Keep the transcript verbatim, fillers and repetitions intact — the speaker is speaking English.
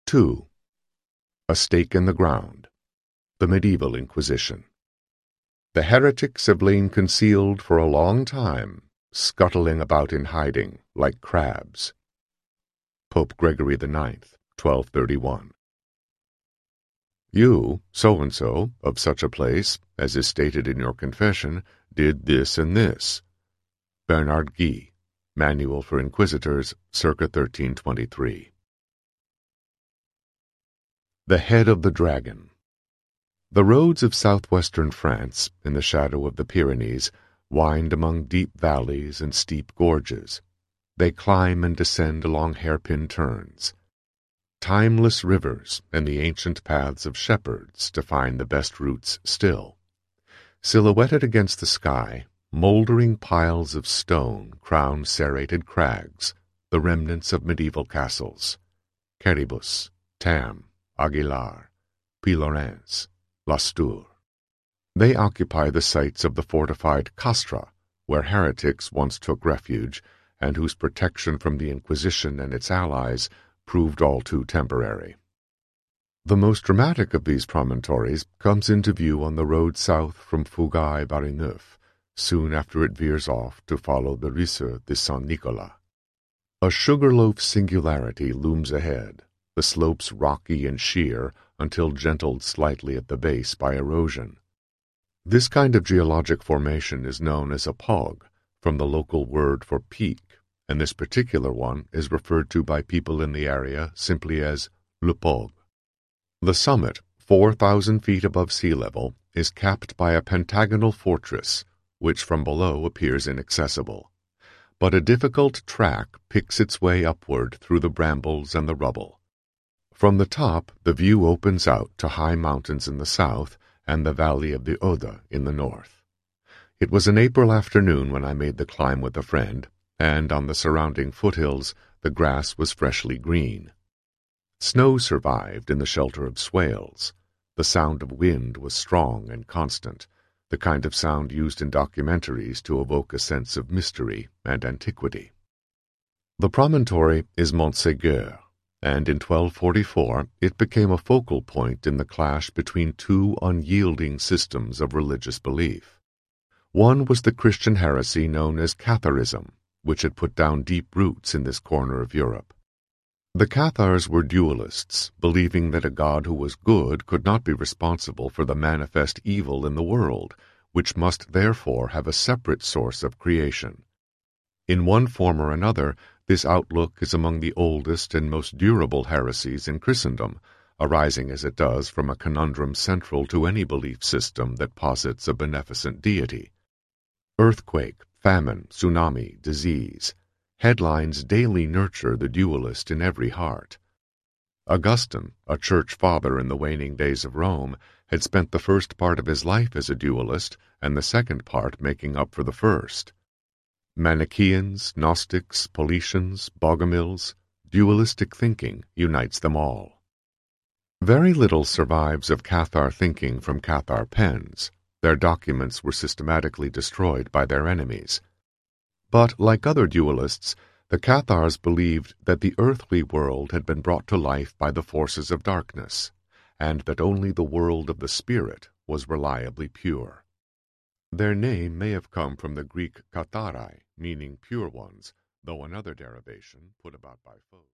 two. A Stake in the Ground. The Medieval Inquisition. The heretics have lain concealed for a long time, scuttling about in hiding like crabs. Pope Gregory the Ninth, twelve thirty-one. You, so-and-so, of such a place, as is stated in your confession, did this and this. Bernard Guy, Manual for Inquisitors, circa thirteen twenty-three. The Head of the Dragon. The roads of southwestern France, in the shadow of the Pyrenees, wind among deep valleys and steep gorges. They climb and descend along hairpin turns. Timeless rivers and the ancient paths of shepherds define the best routes still. Silhouetted against the sky, mouldering piles of stone crown serrated crags, the remnants of medieval castles. Quéribus, Tam, Aguilar, Pylorens, Lastour. They occupy the sites of the fortified Castra, where heretics once took refuge, and whose protection from the Inquisition and its allies proved all too temporary. The most dramatic of these promontories comes into view on the road south from Fougaille-Barigneuf, soon after it veers off to follow the Ruisseau de Saint-Nicolas. A sugarloaf singularity looms ahead, the slopes rocky and sheer until gentled slightly at the base by erosion. This kind of geologic formation is known as a pog, from the local word for peak, and this particular one is referred to by people in the area simply as Le Pog. The summit, four thousand feet above sea level, is capped by a pentagonal fortress, which from below appears inaccessible. But a difficult track picks its way upward through the brambles and the rubble. From the top, the view opens out to high mountains in the south and the valley of the Aude in the north. It was an April afternoon when I made the climb with a friend, and on the surrounding foothills the grass was freshly green. Snow survived in the shelter of swales. The sound of wind was strong and constant, the kind of sound used in documentaries to evoke a sense of mystery and antiquity. The promontory is Montségur, and in twelve forty-four it became a focal point in the clash between two unyielding systems of religious belief. One was the Christian heresy known as Catharism, which had put down deep roots in this corner of Europe. The Cathars were dualists, believing that a God who was good could not be responsible for the manifest evil in the world, which must therefore have a separate source of creation. In one form or another, this outlook is among the oldest and most durable heresies in Christendom, arising as it does from a conundrum central to any belief system that posits a beneficent deity. Earthquake, famine, tsunami, disease. Headlines daily nurture the dualist in every heart. Augustine, a church father in the waning days of Rome, had spent the first part of his life as a dualist and the second part making up for the first. Manichaeans, Gnostics, Paulicians, Bogomils, dualistic thinking unites them all. Very little survives of Cathar thinking from Cathar pens. Their documents were systematically destroyed by their enemies. But, like other dualists, the Cathars believed that the earthly world had been brought to life by the forces of darkness, and that only the world of the spirit was reliably pure. Their name may have come from the Greek katharai, meaning pure ones, though another derivation, put about by foes.